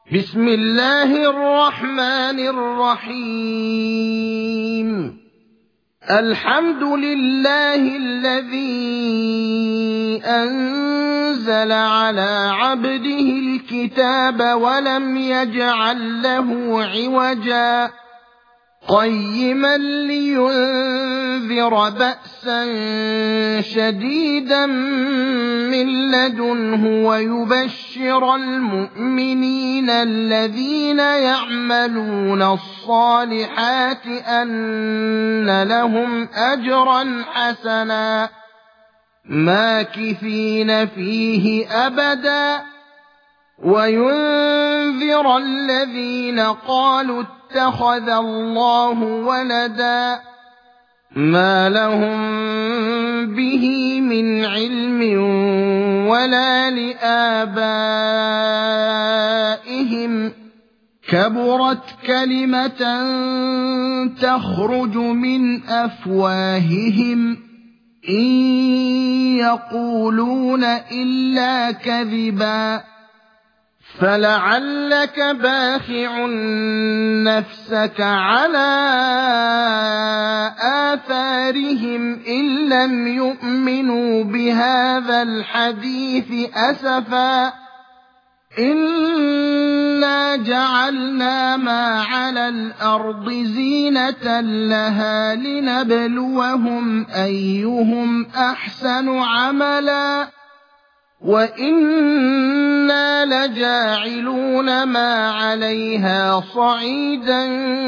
بسم الله الرحمن الرحيم. الحمد لله الذي أنزل على عبده الكتاب ولم يجعل له عوجا قيما لينذر بأسا شديدا من لدنه ويبشر المؤمنين الذين يعملون الصالحات أن لهم أجرا حسنا ماكثين فيه أبدا وينذر الذين قالوا اتخذ الله ولدا ما لهم به من علم ولا لآبائهم كبرت كلمة تخرج من أفواههم إن يقولون إلا كذبا فلعلك باخع نفسك على آثارهم إن لم يؤمنوا بهذا الحديث أسفا إنا جعلنا ما على الأرض زينة لها لنبلوهم أيهم أحسن عملا وإنا لجاعلون ما عليها صعيدا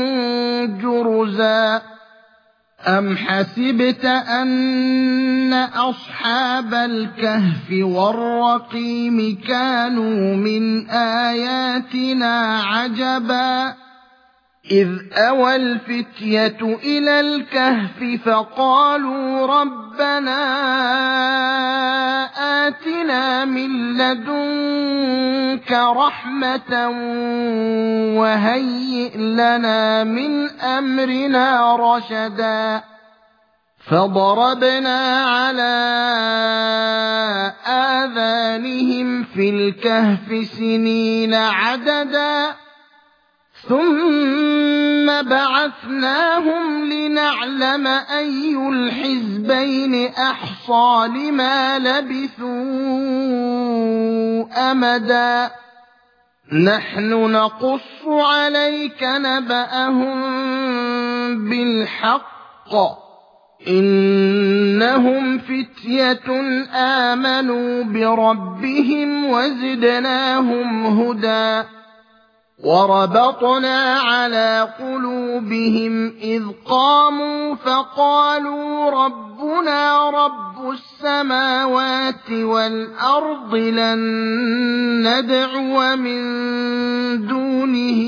جرزا أم حسبت أن أصحاب الكهف والرقيم كانوا من آياتنا عجبا إذ أوى الفتية إلى الكهف فقالوا ربنا آتنا من لدنك رحمة وهيئ لنا من أمرنا رشدا فضربنا على آذانهم في الكهف سنين عددا ثم بعثناهم لنعلم أي الحزبين أحصى لما لبثوا أمدا نحن نقص عليك نبأهم بالحق إنهم فتية آمنوا بربهم وزدناهم هدى وربطنا على قلوبهم إذ قاموا فقالوا ربنا رب السماوات والأرض لن ندعو من دونه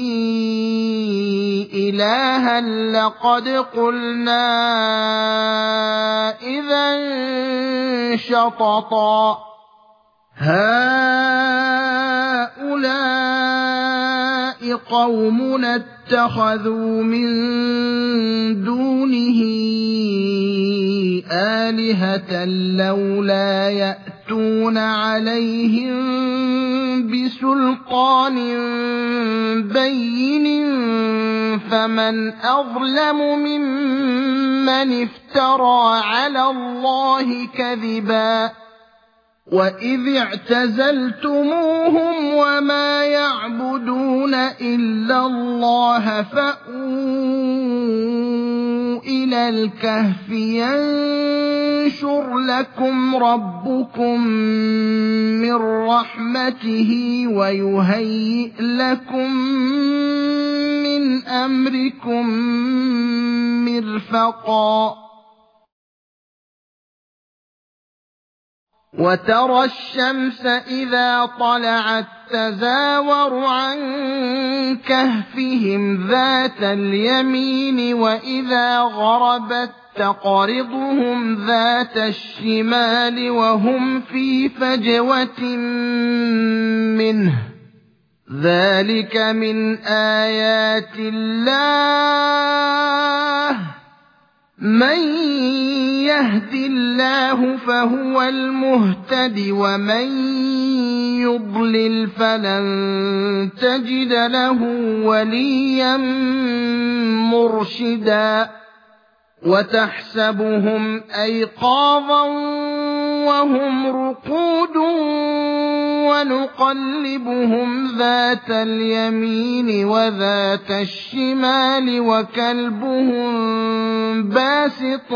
إلها لقد قلنا إذا شططا هؤلاء قومنا اتخذوا من دونه آلهة لولا يأتون عليهم بسلطان بين فمن أظلم ممن افترى على الله كذبا وإذ اعتزلتموهم وما يعبدون إلا الله فأووا إلى الكهف ينشر لكم ربكم من رحمته ويهيئ لكم من أمركم مرفقا وترى الشمس إذا طلعت تزاور عن كهفهم ذات اليمين وإذا غربت تقرضهم ذات الشمال وهم في فجوة منه ذلك من آيات الله من يهد الله فهو المهتد ومن يضلل فلن تجد له وليا مرشدا وتحسبهم أيقاظا وهم رقود ونقلبهم ذات اليمين وذات الشمال وكلبهم باسط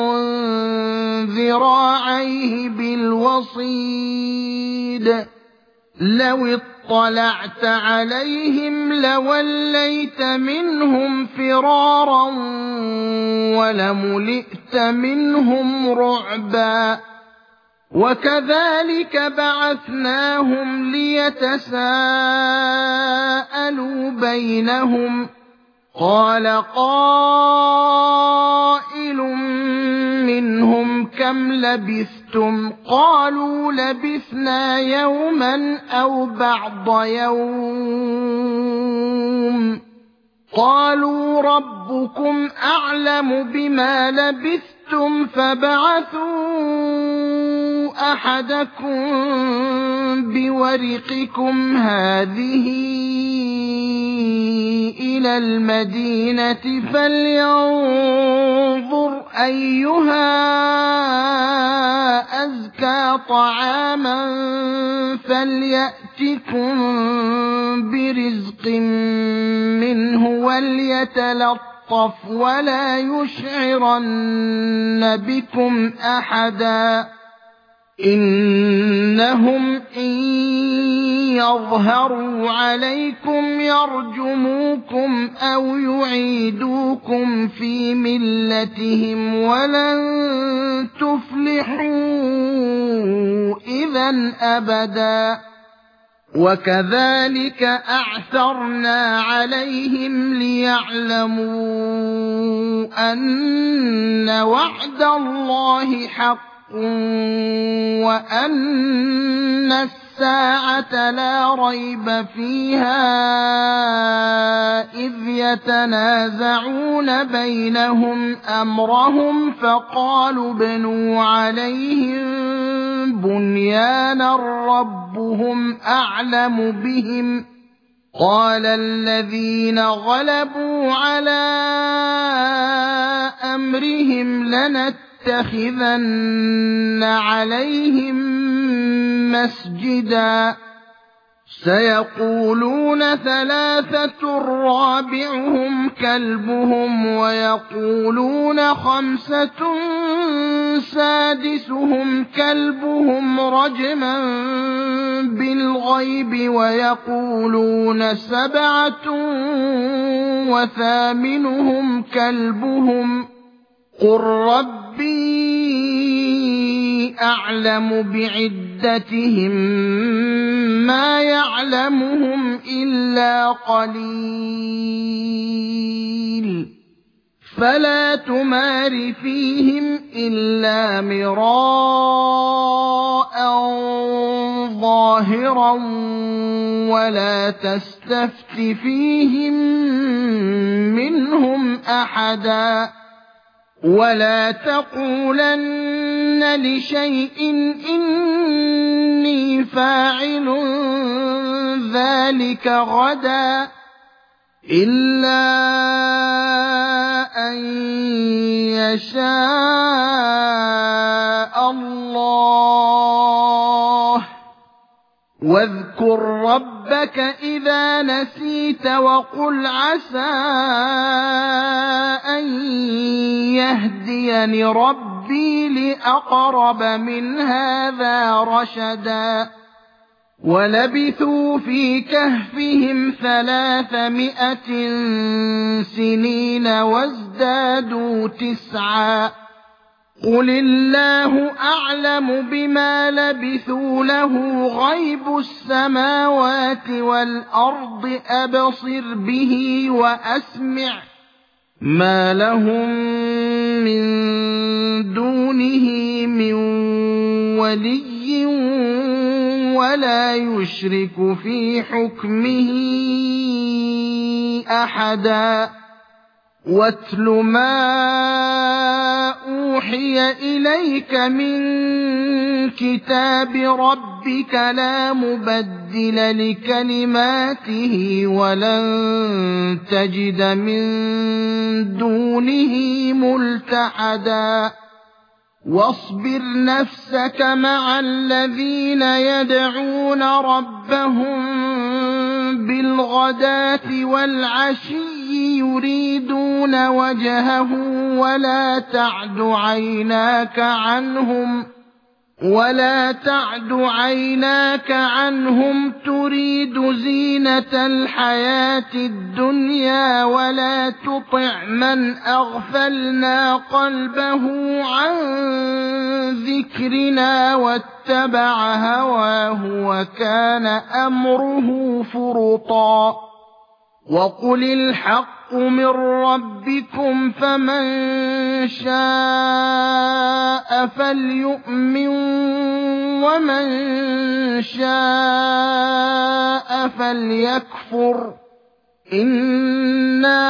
ذراعيه بالوصيد لو اطلعت عليهم لوليت منهم فرارا ولملئت منهم رعبا وكذلك بعثناهم ليتساءلوا بينهم قال قائل منهم كم لبثتم قالوا لبثنا يوما أو بعض يوم قالوا ربكم أعلم بما لبثتم فابعثوا أحدكم بورقكم هذه إلى المدينة فلينظر أيها أزكى طعاما فليأتكم برزق منه وليتلطف ولا يشعرن بكم أحدا إنهم إن يظهروا عليكم يرجموكم أو يعيدوكم في ملتهم ولن تفلحوا إذا أبدا وكذلك أعثرنا عليهم ليعلموا أن وعد الله حق وأن الساعة لا ريب فيها إذ يتنازعون بينهم أمرهم فقالوا ابنوا عليهم بنيانا ربهم أعلم بهم قال الذين غلبوا على أمرهم لنتخذن عليهم مسجدا سيقولون ثلاثة رابعهم كلبهم ويقولون خمسة سادسهم كلبهم رجما بالغيب ويقولون سبعة وثامنهم كلبهم قل ربي أعلم بعدتهم ما يعلمهم إلا قليل فلا تمار فيهم إلا مراء ظاهرا ولا تستفت فيهم منهم أحدا ولا تقولن لشيء إني فاعل ذلك غدا إلا أن يشاء الله واذكر ربك إذا نسيت وقل عسى أن يهديني ربي لأقرب من هذا رشدا ولبثوا في كهفهم 300 سنين وازدادوا 9 قل الله أعلم بما لبثوا له غيب السماوات والأرض أبصر به وأسمع ما لهم من دونه من ولي ولا يشرك في حكمه أحدا واتل ما أوحي إليك من كتاب ربك لا مبدل لكلماته ولن تجد من دونه ملتحدا واصبر نفسك مع الذين يدعون ربهم بالغداة والعشي يريدون وجهه ولا تعد عيناك عنهم تريد زينة الحياة الدنيا ولا تطع من أغفلنا قلبه عن ذكرنا واتبع هواه وكان أمره فرطا وقل الحق من ربكم فمن شاء فليؤمن ومن شاء فليكفر إنا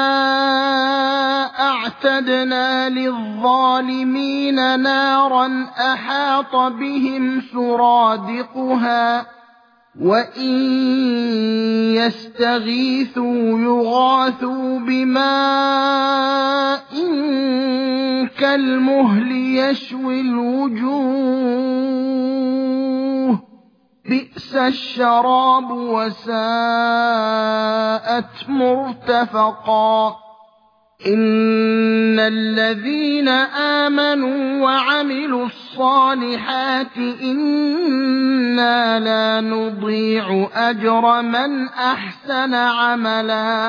أعتدنا للظالمين نارا أحاط بهم سرادقها وإن يستغيثوا يغاثوا بماء كالمهل يشوي الوجوه بئس الشراب وساءت مرتفقا إن الذين آمنوا وعملوا الصالحات إنا لا نضيع أجر من أحسن عملا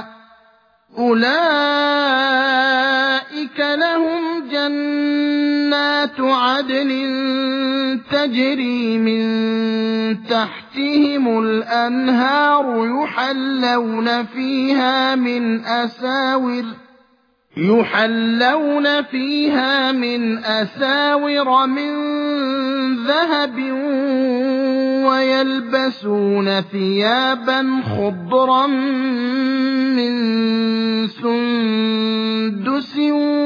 أولئك لهم جنات عدن تجري من تحتهم الأنهار يحلون فيها من أساور من ذهب ويلبسون ثيابا خضرا من سندس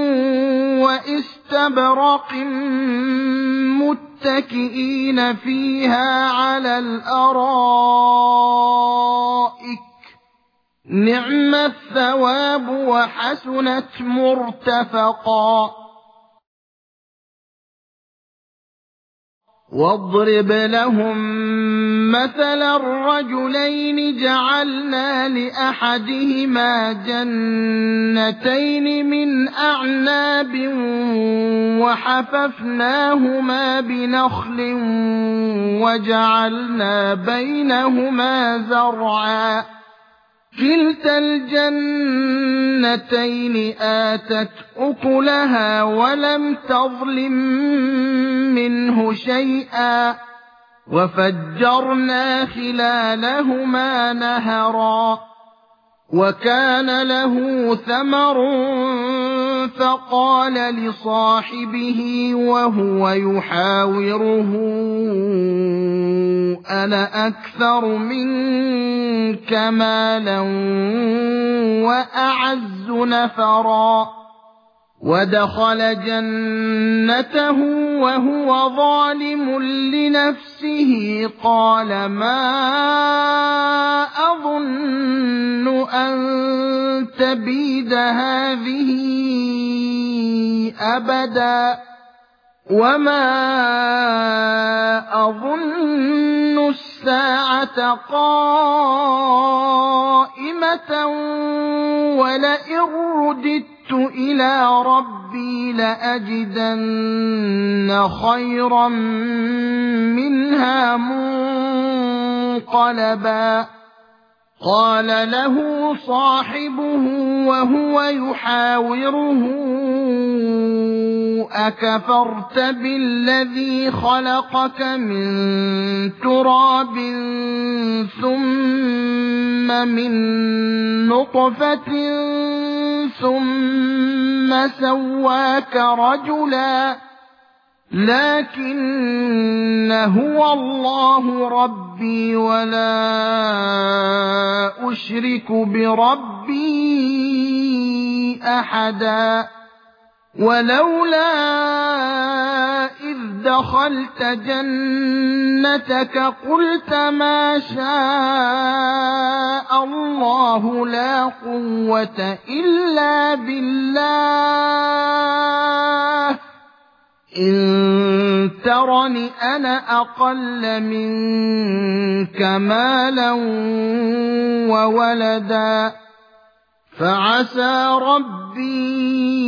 واستبرق متكئين فيها على الأرائك نعم الثواب وحسنت مرتفقا واضرب لهم مثل الرجلين جعلنا لأحدهما جنتين من أعناب وحففناهما بنخل وجعلنا بينهما زرعا كلتا الجنتين آتت أكلها ولم تظلم منه شيئا وفجرنا خلالهما نهرا وكان له ثمر فقال لصاحبه وهو يحاوره أنا أكثر منك مالا وأعز نفرا ودخل جنته وهو ظالم لنفسه قال ما أظن أن تبيد هذه أبدا وما أظن الساعة قائمة ولئن رددت إلى ربي لأجدن خيرا منها منقلبا قال له صاحبه وهو يحاوره أكفرت بالذي خلقك من تراب ثم من نطفة ثم سواك رجلا لكن هو الله ربي ولا أشرك بربي أحدا ولولا إذ دخلت جنتك قلت ما شاء الله لا قوة إلا بالله إن ترني أنا أقل منك مالا وولدا فعسى ربي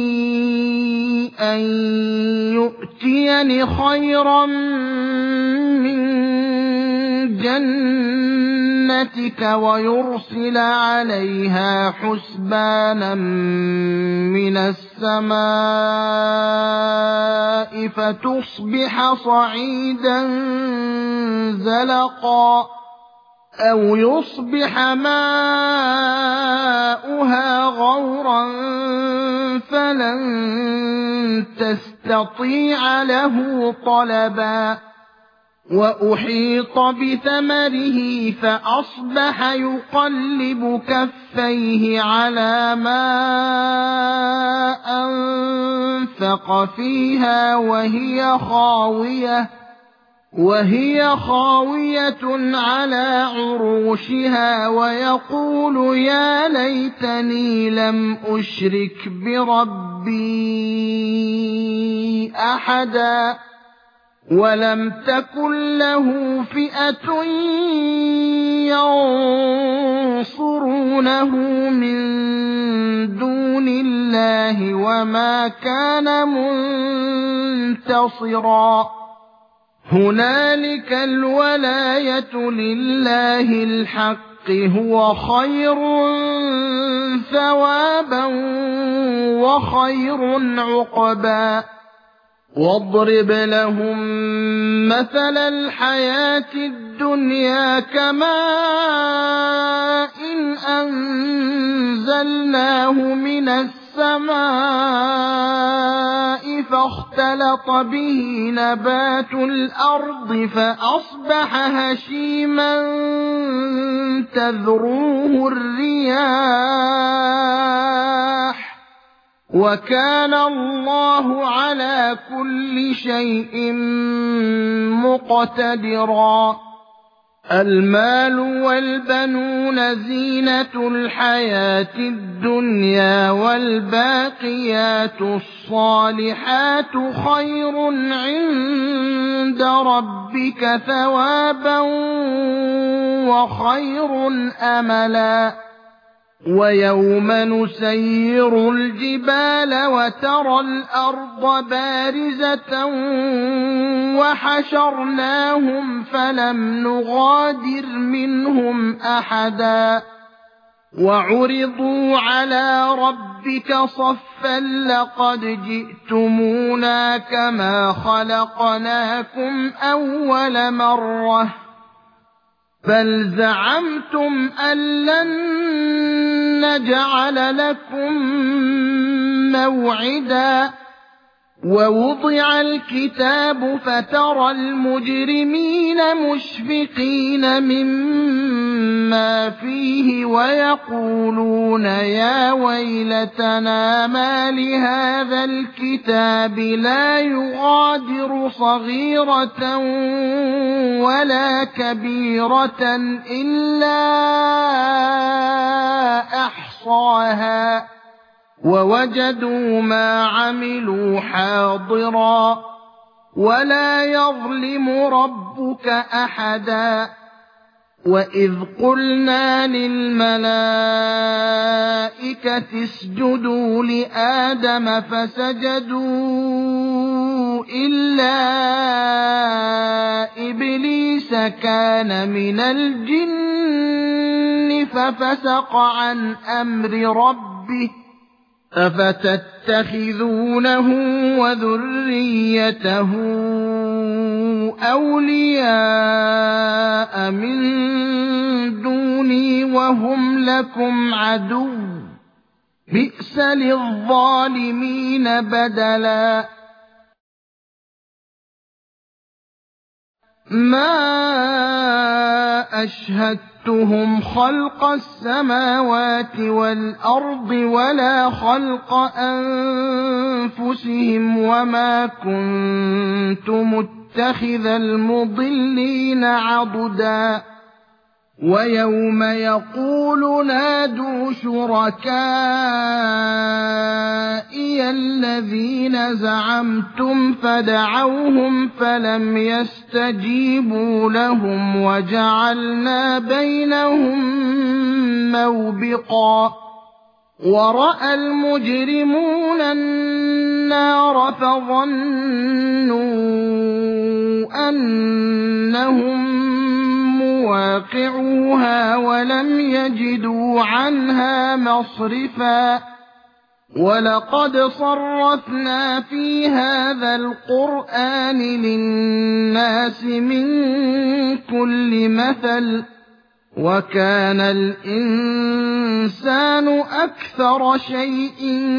أن يؤتيني خيرا من جنتك ويرسل عليها حسبانا من السماء فتصبح صعيدا زلقا أو يصبح ماؤها غورا فلن تستطيع له طلبا وأحيط بثمره فأصبح يقلب كفيه على ما أنفق فيها وهي خاوية على عروشها ويقول يا ليتني لم أشرك بربي أحدا ولم تكن له فئة ينصرونه من دون الله وما كان منتصرا هنالك الولاية لله الحق هو خير ثوابا وخير عقبا واضرب لهم مثل الحياة الدنيا كماء إن أنزلناه من السماء فاختلط به نبات الأرض فأصبح هشيما تذروه الرياح وكان الله على كل شيء مقتدرا المال والبنون زينة الحياة الدنيا والباقيات الصالحات خير عند ربك ثوابا وخير أملا ويوم نسير الجبال وترى الأرض بارزة وحشرناهم فلم نغادر منهم أحدا وعرضوا على ربك صفا لقد جئتمونا كما خلقناكم أول مرة بل زعمتم أن لن نجعل لكم موعدا ووضع الكتاب فترى المجرمين مشفقين مما فيه ويقولون يا ويلتنا ما لهذا الكتاب لا يغادر صغيرة ولا كبيرة إلا أحصاها ووجدوا ما عملوا حاضرا ولا يظلم ربك أحدا وإذ قلنا للملائكة اسجدوا لآدم فسجدوا إلا إبليس كان من الجن ففسق عن أمر ربه أفتتخذونه وذريته أولياء من دوني وهم لكم عدو بئس للظالمين بدلا ما أشهدتم أَشْهَدتُّهُمْ خَلْقَ السَّمَاوَاتِ وَالْأَرْضِ وَلَا خَلْقَ أَنفُسِهِمْ وَمَا كُنتُ مُتَّخِذَ الْمُضِلِّينَ عَضُدًا وَيَوْمَ يَقُولُ نَادُوا شُرَكَائِيَ الَّذِينَ زَعَمْتُمْ فَدَعَوْهُمْ فَلَمْ يَسْتَجِيبُوا لَهُمْ وَجَعَلْنَا بَيْنَهُم مَّوْبِقًا وَرَأَى الْمُجْرِمُونَ النَّارَ فَظَنُّوا أَنَّهُم مواقعوها وَلَمْ يَجِدُوا عَنْهَا مَصْرِفًا وَلَقَدْ صَرَّفْنَا فِي هَذَا الْقُرْآنِ لِلنَّاسِ مِنْ كُلِّ مَثَلٍ وَكَانَ الْإِنسَانُ أَكْثَرَ شَيْءٍ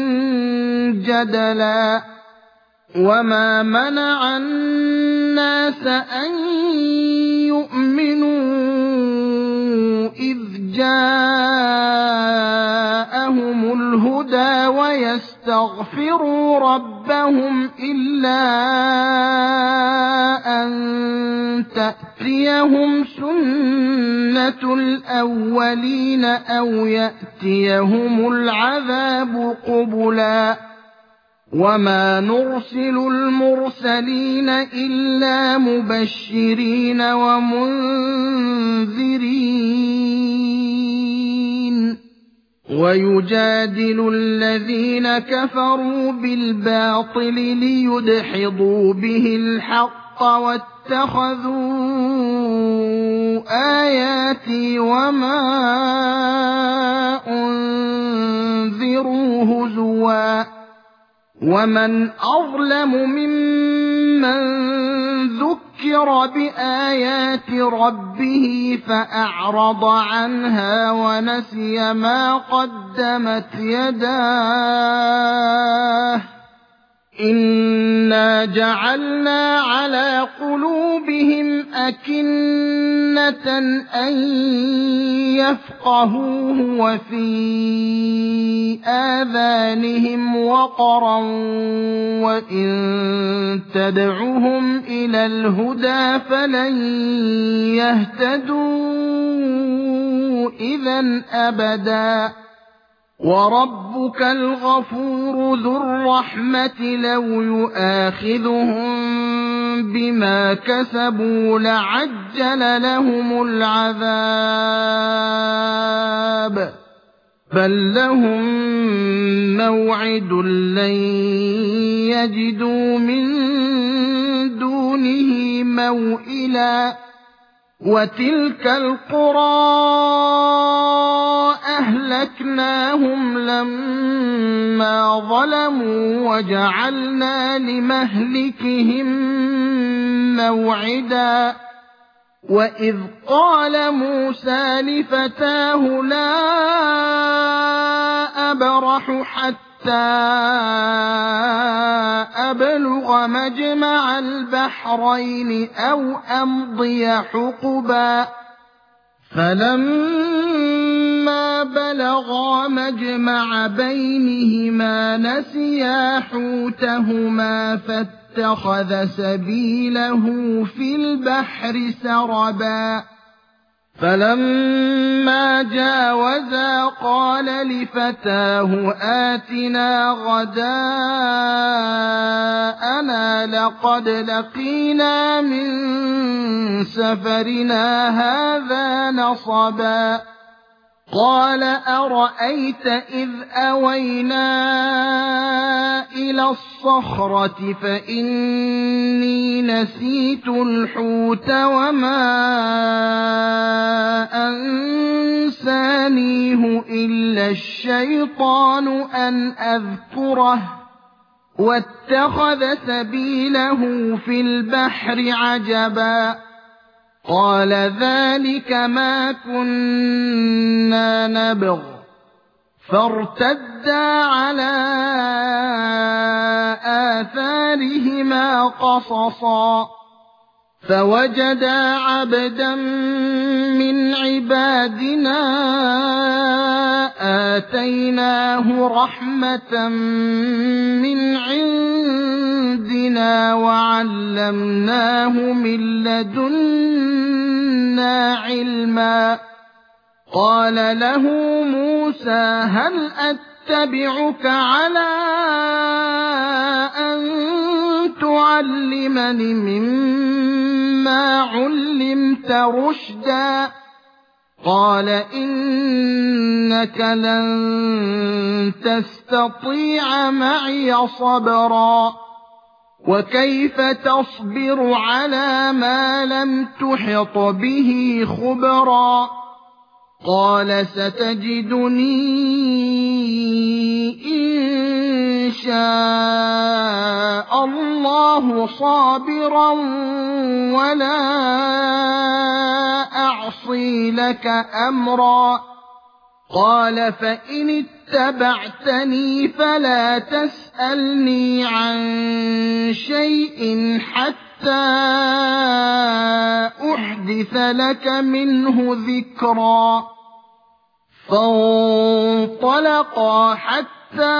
جَدَلًا وَمَا مَنَعَ النَّاسَ أَن يُؤْمِنُوا إِذْ جَاءَهُمُ الْهُدَىٰ وَيَسْتَغْفِرُوا رَبَّهُمْ إِلَّا أَن تَأْتِيَهُمْ سُنَّةُ الْأَوَّلِينَ أَوْ يَأْتِيَهُمُ الْعَذَابُ قُبُلًا وَمَا نُرْسِلُ الْمُرْسَلِينَ إِلَّا مُبَشِّرِينَ وَمُنذِرِينَ وَيُجَادِلُ الَّذِينَ كَفَرُوا بِالْبَاطِلِ لِيُدْحِضُوا بِهِ الْحَقَّ وَاتَّخَذُوا آيَاتِي وَمَا أُنذِرُوا هُزُوًا وَمَنْ أَظْلَمُ مِمَّن ذُكِّرَ بِآيَاتِ رَبِّهِ فَأَعْرَضَ عَنْهَا وَنَسِيَ مَا قَدَّمَتْ يَدَاهُ إِنَّا جَعَلْنَا عَلَىٰ قُلُوبِهِمْ أَكِنَّةً أَن يَفْقَهُوهُ وَفِي آذَانِهِمْ وَقْرًا وَإِن تَدْعُهُمْ إِلَى الْهُدَىٰ فَلَن يَهْتَدُوا إِذًا أَبَدًا وَرَبُّكَ الْغَفُورُ ذُو الرَّحْمَةِ لَوْ يُؤَاخِذُهُم بِمَا كَسَبُوا لَعَجَّلَ لَهُمُ الْعَذَابَ بَل لَّهُم مَّوْعِدٌ لَّن يَجِدُوا مِن دُونِهِ مَوْئِلًا وَتِلْكَ الْقُرَىٰ أَهْلَكْنَاهُمْ لَمَّا ظَلَمُوا وَجَعَلْنَا لِمَهْلِكِهِم مَّوْعِدًا وَإِذْ قَالَ مُوسَىٰ لِفَتَاهُ لَا أَبْرَحُ حَتَّىٰ أَبْلُغَ مَجْمَعَ الْبَحْرَيْنِ أَوْ أَمْضِيَ حُقُبًا فَلَمَّا بَلَغَا مَجْمَعَ بَيْنِهِمَا نَسِيَا حُوتَهُمَا فَاتَّخَذَ سَبِيلَهُ فِي الْبَحْرِ سَرَبًا فَلَمَّا جَاوَزَا قَالَ لِفَتَاهُ آتِنَا غَدَاءَنَا لَقَدْ لَقِينَا مِن سَفَرِنَا هَٰذَا نَصَبًا قَالَ أَرَأَيْتَ إِذْ أَوَيْنَا إِلَى الصَّخْرَةِ فَإِنِّي نَسِيتُ الْحُوتَ وَمَا أَنسَانِيهُ إِلَّا الشَّيْطَانُ أَنْ أَذْكُرَهُ وَاتَّخَذَ سَبِيلَهُ فِي الْبَحْرِ عَجَبًا قَالَ ذَلِكَ مَا كُنَّا نَبْغِ فَارْتَدَّا عَلَىٰ آثَارِهِمَا قَصَصًا فوجدا عبدا من عبادنا آتيناه رحمة من عندنا وعلمناه من لدنا علما. قال له موسى هل أتبعك على أن تعلمني مما علمت رشدا؟ قال إنك لن تستطيع معي صبرا وكيف تصبر على ما لم تحط به خبرا؟ قال ستجدني إن شاء الله صابرا ولا أعصي لك أمرا. قال فإن اتبعتني فلا تسألني عن شيء حتى أحدث لك منه ذكرا. فانطلقا حتى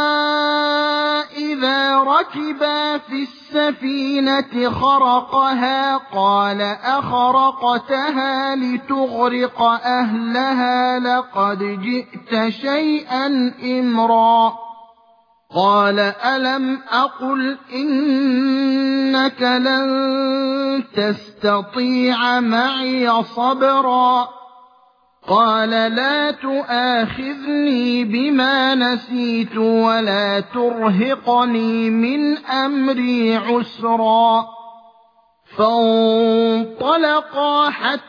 إذا ركبا في السفينة خرقها قال أخرقتها لتغرق أهلها لقد جئت شيئا إمرا. قال ألم أقل إنك لن تستطيع معي صبرا؟ قال لا تؤاخذني بما نسيت ولا ترهقني من أمري عسرا. فانطلقا حتى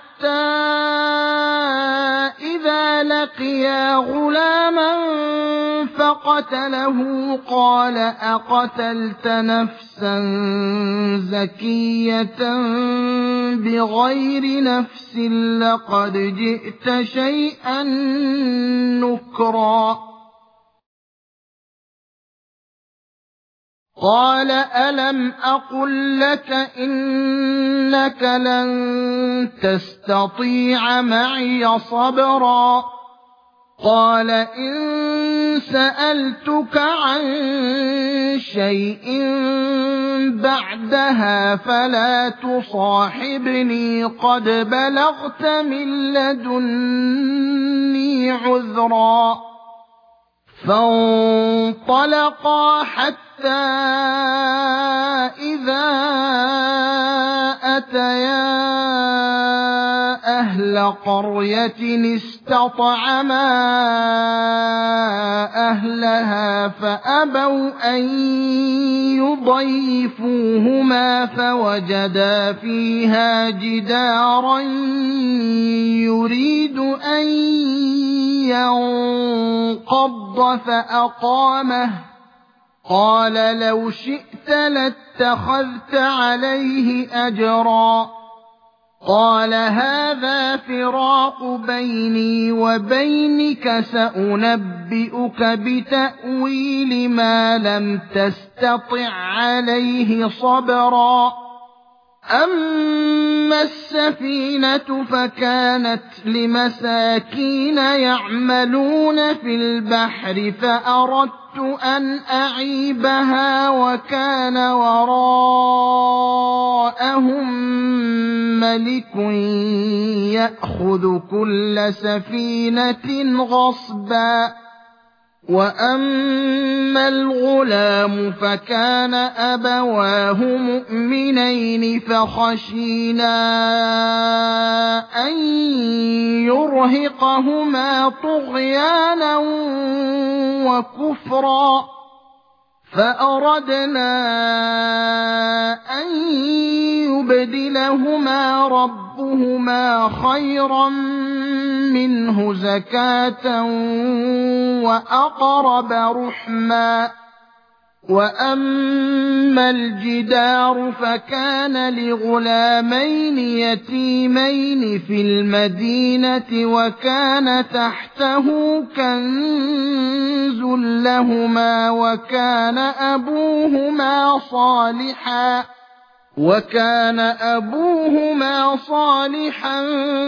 إذا لقيا غلاما فقتله قال أقتلت نفسا زكية بغير نفس لقد جئت شيئا نكرا. قال ألم أقل لك إنك لن تستطيع معي صبرا؟ قال إن سألتك عن شيء بعدها فلا تصاحبني قد بلغت من لدني عذرا. فانطلقا حتى إذا أتيا أهل قرية استطعما أهلها فأبوا أن يضيفوهما فوجدا فيها جدارا يريد أن ينقض فأقامه. قال لو شئت لاتخذت عليه أجرا. قال هذا فراق بيني وبينك سأنبئك بتأويل ما لم تستطع عليه صبرا. أما السفينة فكانت لمساكين يعملون في البحر فأردت أن أعيبها وكان وراءهم ملك يأخذ كل سفينة غصبا. وأما الغلام فكان أبواه مؤمنين فخشينا أن يرهقهما طغيانا وكفرا فأردنا أن يبدلهما ربهما خيرا منه زكاة وأقرب رحما. وأما الجدار فكان لغلامين يتيمين في المدينة وكان تحته كنز لهما وكان أبوهما صالحا وكان أبوهما صالحا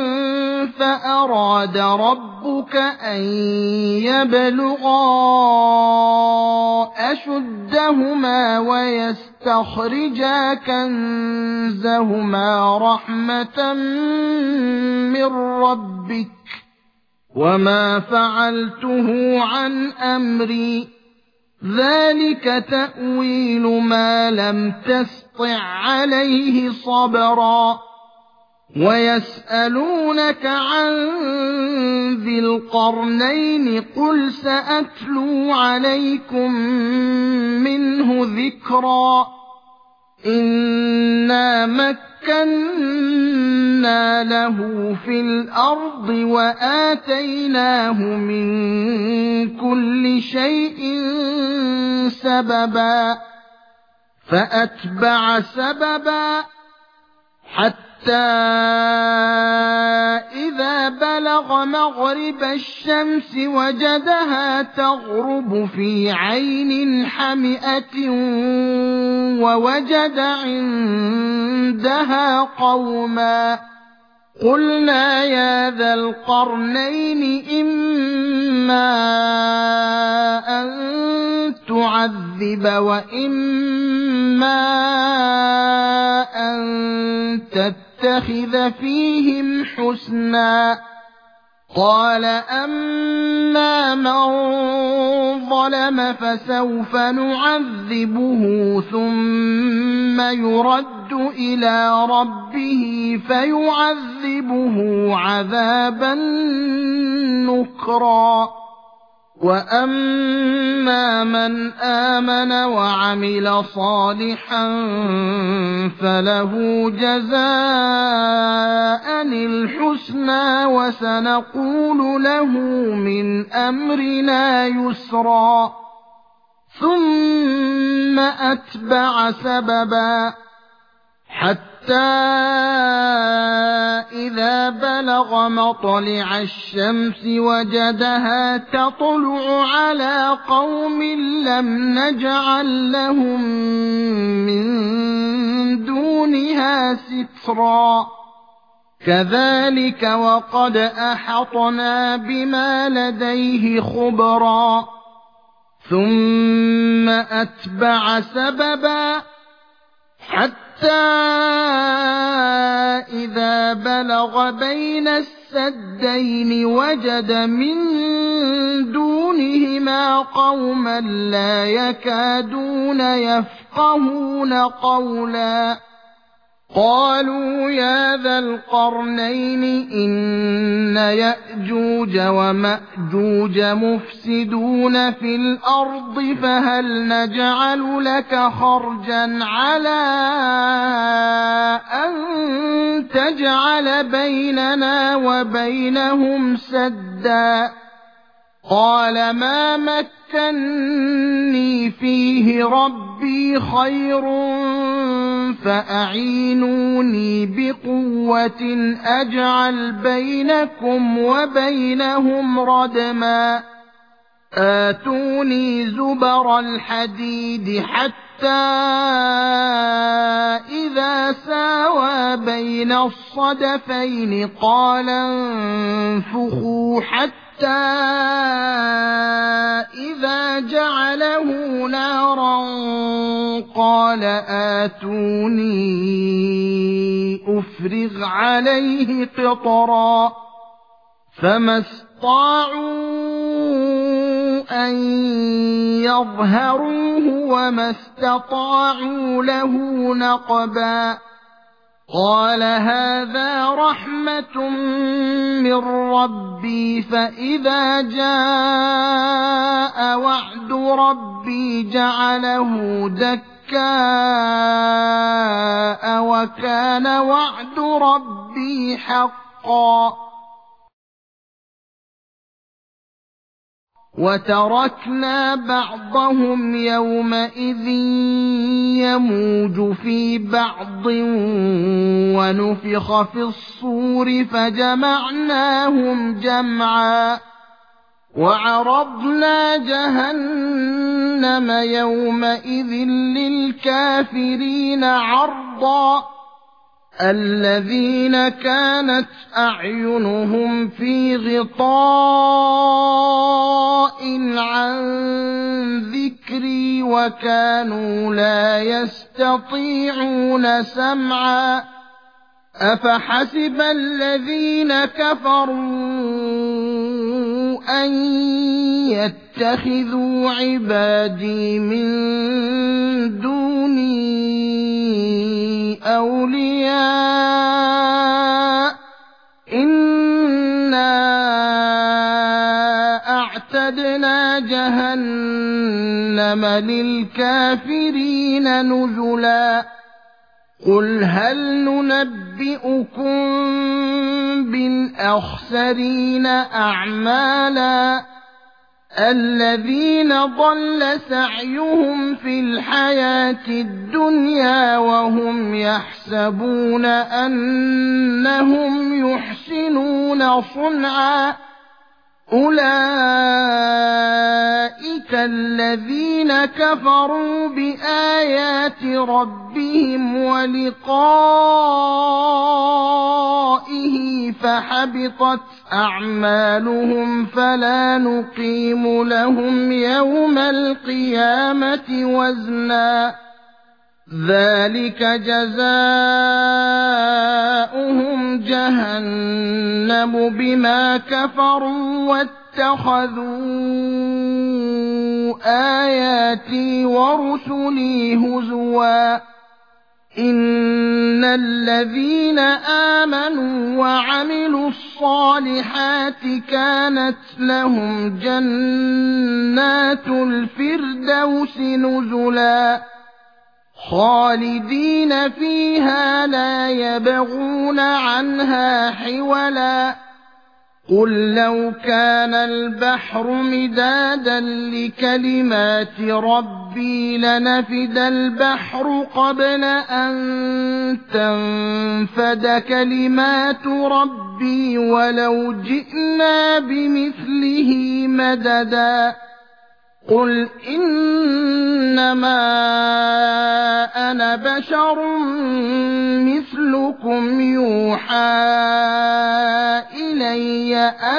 فأراد ربك أن يبلغا أشدهما ويستخرجا كنزهما رحمة من ربك وما فعلته عن أمري ذلك تأويل ما لم تسطع عليه صبرا ويسألونك عن ذي القرنين قل سأتلو عليكم منه ذكرا إنا مكنا له في الأرض وآتيناه من كل شيء سببا فأتبع سببا حتى إذا بلغ مغرب الشمس وجدها تغرب في عين حمئة ووجد عندها قوما قلنا يا ذا القرنين إما أن تعذب وإما أن تتخذ فيهم حسنا قال أما من ظلم فسوف نعذبه ثم يرد إلى ربه فيعذبه عذابا نكرا وأما من آمن وعمل صالحا فله جزاء الحسنى وسنقول له من أمرنا يسرا ثم أتبع سببا حتى إذا بلغ مطلع الشمس وجدها تطلع على قوم لم نجعل لهم من دونها سترا كذلك وقد أحطنا بما لديه خبرا ثم أتبع سببا حتى إذا بلغ بين السدين وجد من دونهما قوما لا يكادون يفقهون قولا قالوا يا ذا القرنين إن يأجوج ومأجوج مفسدون في الأرض فهل نجعل لك خرجا على أن تجعل بيننا وبينهم سدا قال ما مكني فيه ربي خير فأعينوني بقوة أجعل بينكم وبينهم ردما آتوني زبر الحديد حتى إذا ساوى بين الصدفين قال انفخوا حتى إذا جعله نارا قال آتوني أفرغ عليه قطرا فما استطاعوا أن يظهروه وما استطاعوا له نقبا قال هذا رحمة من ربي فإذا جاء وعد ربي جعله دكاء وكان وعد ربي حقا وتركنا بعضهم يومئذ يموج في بعض ونفخ في الصور فجمعناهم جمعا وعرضنا جهنم يومئذ للكافرين عرضا الذين كانت أعينهم في غطاء عن ذكري وكانوا لا يستطيعون سمعا أفحسب الذين كفروا أن يتخذوا عبادي من دوني أولياء إنا أعتدنا جهنم للكافرين نزلا قل هل ننبئكم بالأخسرين أعمالا الذين ضل سعيهم في الحياة الدنيا وهم يحسبون أنهم يحسنون صنعا أولئك الذين كفروا بآيات ربهم ولقائه فحبطت أعمالهم فلا نقيم لهم يوم القيامة وزنا ذلك جزاؤهم جهنم بما كفروا واتخذوا آياتي ورسلي هزوا إن الذين آمنوا وعملوا الصالحات كانت لهم جنات الفردوس نزلا خالدين فيها لا يبغون عنها حولا قل لو كان البحر مدادا لكلمات ربي لنفد البحر قبل أن تنفد كلمات ربي ولو جئنا بمثله مددا قل إنما أنا بشر مثلكم يوحى إلي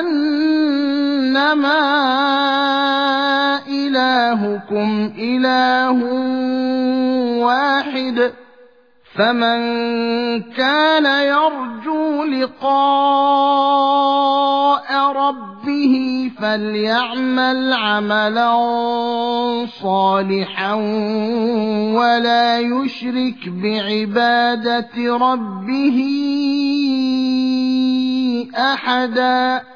أنما إلهكم إله واحد فمن كان يرجو لقاء ربه فليعمل عملا صالحا ولا يشرك بعبادة ربه أحدا